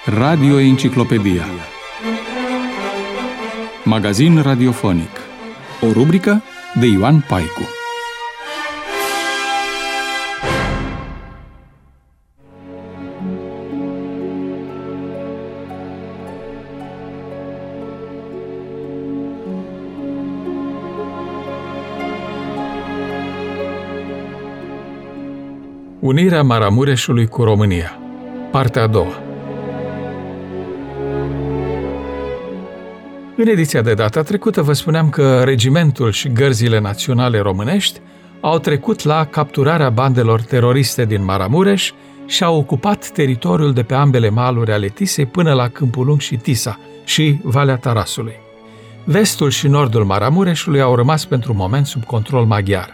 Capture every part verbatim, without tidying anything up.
Radio Enciclopedia. Magazin radiofonic. O rubrică de Ioan Paicu. Unirea Maramureșului cu România. Partea a doua. În ediția de data trecută vă spuneam că regimentul și gărzile naționale românești au trecut la capturarea bandelor teroriste din Maramureș și au ocupat teritoriul de pe ambele maluri ale Tisei până la Câmpul Lung și Tisa și Valea Tarasului. Vestul și nordul Maramureșului au rămas pentru moment sub control maghiar.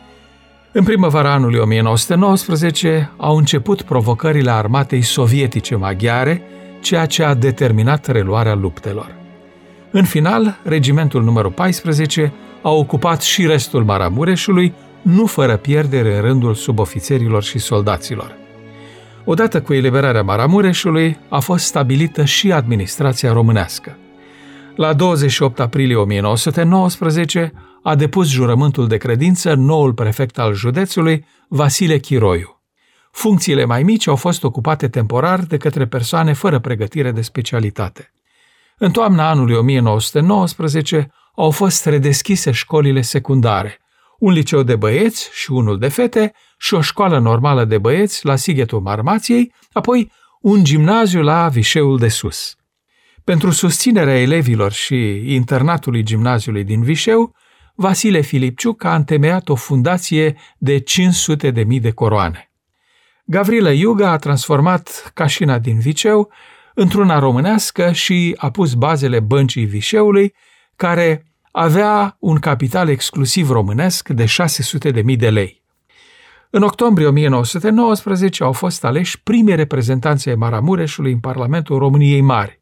În primăvara anului o mie nouă sute nouăsprezece au început provocările armatei sovietice maghiare, ceea ce a determinat reluarea luptelor. În final, regimentul numărul paisprezece a ocupat și restul Maramureșului, nu fără pierdere în rândul subofițerilor și soldaților. Odată cu eliberarea Maramureșului, a fost stabilită și administrația românească. La douăzeci și opt aprilie o mie nouă sute nouăsprezece a depus jurământul de credință noul prefect al județului, Vasile Chiroiu. Funcțiile mai mici au fost ocupate temporar de către persoane fără pregătire de specialitate. În toamna anului o mie nouă sute nouăsprezece au fost redeschise școlile secundare, un liceu de băieți și unul de fete și o școală normală de băieți la Sighetul Marmației, apoi un gimnaziu la Vișeul de Sus. Pentru susținerea elevilor și internatului gimnaziului din Vișeu, Vasile Filipciuc a întemeiat o fundație de cinci sute de mii de coroane. Gavrilă Iuga a transformat Cașina din Viceu într-una românească și a pus bazele Băncii Vișeului, care avea un capital exclusiv românesc de șase sute de mii de lei. În octombrie o mie nouă sute nouăsprezece au fost aleși primii reprezentanți ai Maramureșului în Parlamentul României Mari.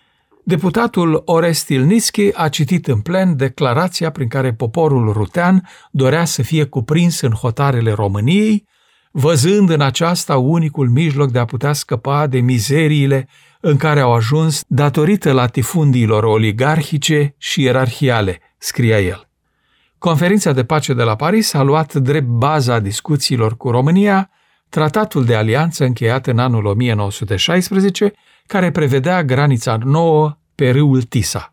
Deputatul Orest Ilnițchi a citit în plen declarația prin care poporul rutean dorea să fie cuprins în hotarele României, văzând în aceasta unicul mijloc de a putea scăpa de mizeriile în care au ajuns datorită latifundiilor oligarhice și ierarhiale, scria el. Conferința de pace de la Paris a luat drept baza discuțiilor cu România tratatul de alianță încheiat în anul o mie nouă sute șaisprezece, care prevedea granița nouă pe râul Tisa.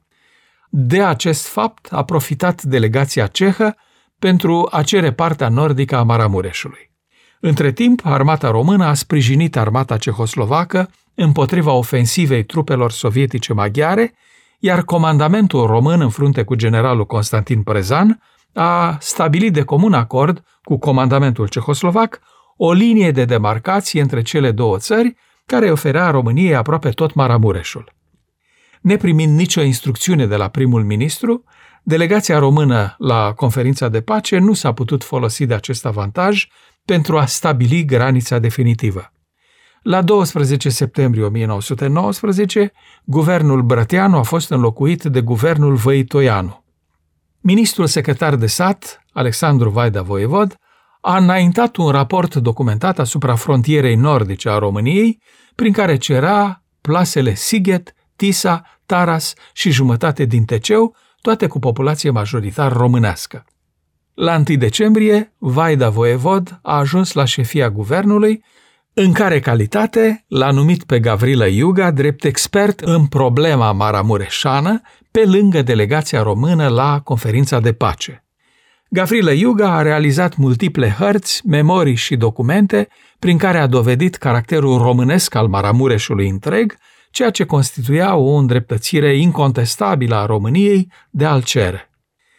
De acest fapt a profitat delegația cehă pentru a cere partea nordică a Maramureșului. Între timp, armata română a sprijinit armata cehoslovacă împotriva ofensivei trupelor sovietice maghiare, iar comandamentul român în frunte cu generalul Constantin Prezan a stabilit de comun acord cu comandamentul cehoslovac o linie de demarcație între cele două țări, care oferea României aproape tot Maramureșul. Neprimind nicio instrucțiune de la primul ministru, delegația română la conferința de pace nu s-a putut folosi de acest avantaj pentru a stabili granița definitivă. La douăsprezece septembrie o mie nouă sute nouăsprezece, guvernul Brăteanu a fost înlocuit de guvernul Văitoianu. Ministrul secretar de sat, Alexandru Vaida Voievod, a înaintat un raport documentat asupra frontierei nordice a României, prin care cerea plasele Sighet, Tisa, Taras și jumătate din Teceu, toate cu populație majoritar românească. La întâi decembrie, Vaida Voievod a ajuns la șefia guvernului, în care calitate l-a numit pe Gavrilă Iuga drept expert în problema maramureșană, pe lângă delegația română la conferința de pace. Gavrilă Iuga a realizat multiple hărți, memorii și documente prin care a dovedit caracterul românesc al Maramureșului întreg, ceea ce constituia o îndreptățire incontestabilă a României de a-l cere.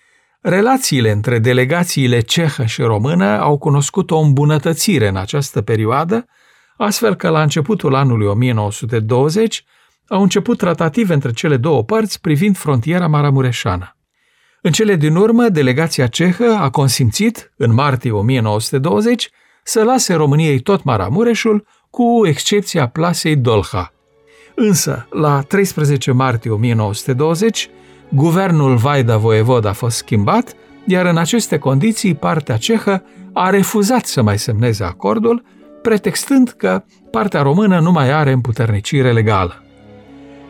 Relațiile între delegațiile cehă și română au cunoscut o îmbunătățire în această perioadă, astfel că la începutul anului o mie nouă sute douăzeci au început tratative între cele două părți privind frontiera maramureșană. În cele din urmă, delegația cehă a consimțit, în martie o mie nouă sute douăzeci, să lase României tot Maramureșul, cu excepția plasei Dolha. Însă, la treisprezece martie o mie nouă sute douăzeci, guvernul Vaida Voievod a fost schimbat, iar în aceste condiții partea cehă a refuzat să mai semneze acordul, pretextând că partea română nu mai are împuternicire legală.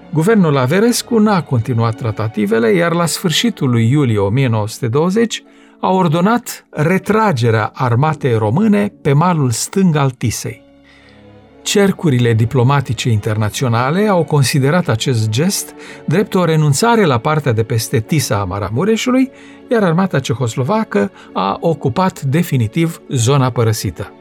Guvernul Averescu n-a continuat tratativele, iar la sfârșitul lui iulie o mie nouă sute douăzeci a ordonat retragerea armatei române pe malul stâng al Tisei. Cercurile diplomatice internaționale au considerat acest gest drept o renunțare la partea de peste Tisa a Maramureșului, iar armata cehoslovacă a ocupat definitiv zona părăsită.